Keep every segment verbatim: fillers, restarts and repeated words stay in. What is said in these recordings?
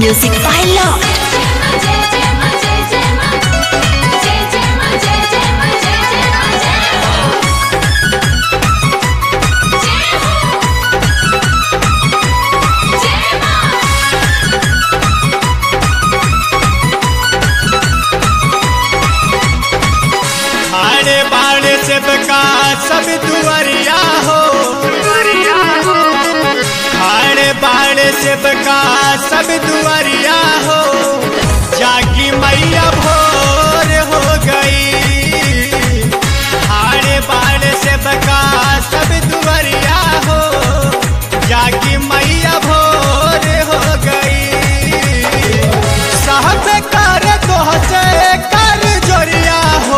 Music by Lord. सब दुआरिया हो खाड़े बाड़े से बका सब दुआरिया हो जागी मैया भोर हो गई। खाड़े बाड़े से बका सब दुआरिया हो जागी मैया भोर हो गई। साहब कर तो से कर जोरिया हो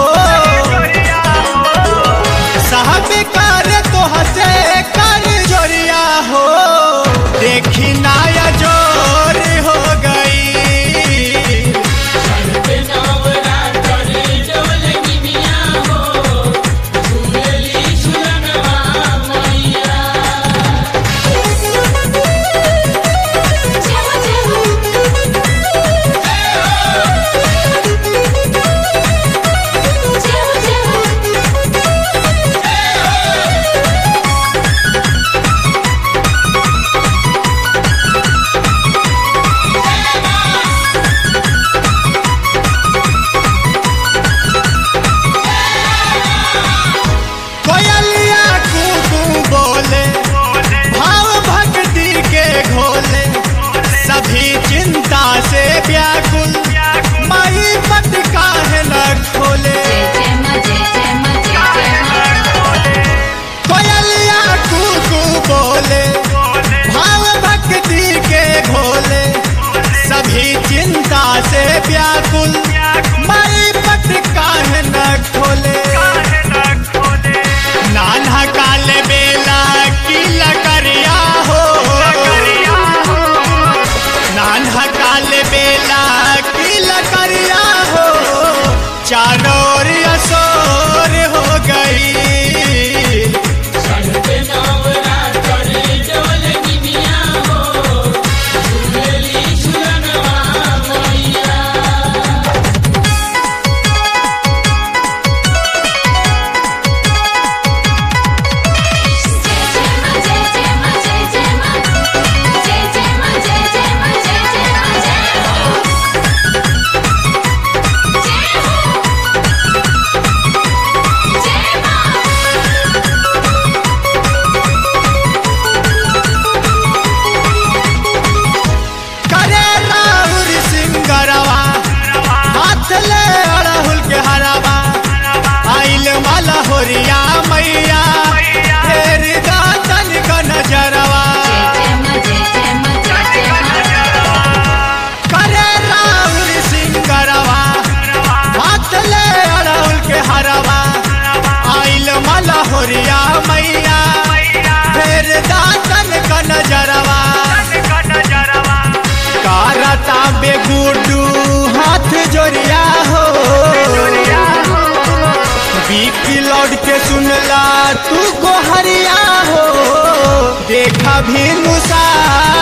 साहब कर तो हसे कर जोरिया हो देखी नाया जोर हो गई। चिंता से व्याकुल माई पट काहे न खोले। कोयलिया कूकू बोले भाव भक्ति के घोले सभी चिंता से व्याकुल माई पट काहे न खोले। नान्हा काले बेला की लकड़िया हो नान्हा काले बेला की लकड़िया हो चारों ओर असोर हो गई। होरिया मैया तेरी दातन का नजरवा करे राहुल सिंगरवा हाथ ले अड़हुल के हरवा आइल मला होरिया मैया तेरी दातन का नजरवा। कारता बेगुडू हाथ जोरिया हो बीकी लौट के सुनला तू गोहरिया हो देखा भी नुसा